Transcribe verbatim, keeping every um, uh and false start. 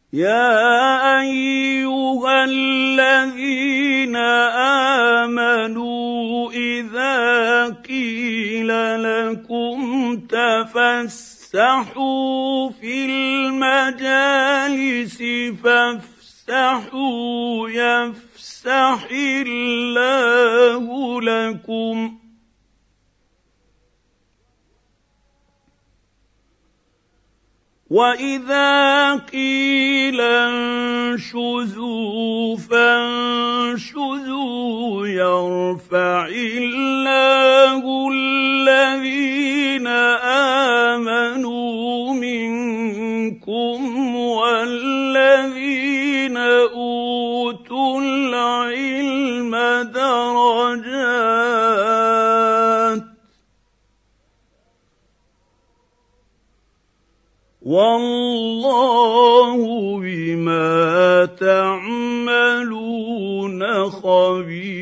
يا أيها الذين آمنوا إذا قيل لكم تفسحوا في المجالس فافسحوا يفسح الله لكم وإذا قيل انشزوا فانشزوا يرفع الله الذين آمنوا منكم والذين أوتوا العلم درجات والله بما تعملون خبير.